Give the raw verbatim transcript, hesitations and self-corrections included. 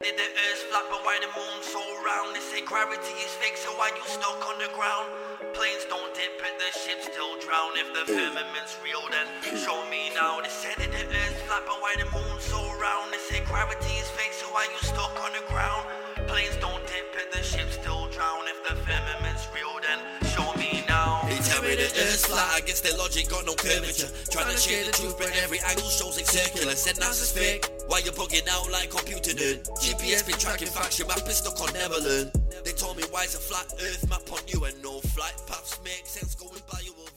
me the earth's flat, but why the moon's so round? They say gravity is fixed, so why you stuck on the ground? Planes don't dip, but the ships still drown. If the firmament's real, then show me now. They said that the earth's flat, but why the moon's so round? They say gravity is fixed, so why you stuck on the ground? Planes don't dip, but the ships still drown. If the firmament's real, then show me now. They tell me the earth's flat, I guess their logic got no curvature. Trying to share the truth, but every angle shows it circular. Said NASA's fake, why you bugging out like computer nerd? G P S been tracking facts, your map is stuck on Neverland. They told me why's a flat earth map on you and no flight paths make sense going by you over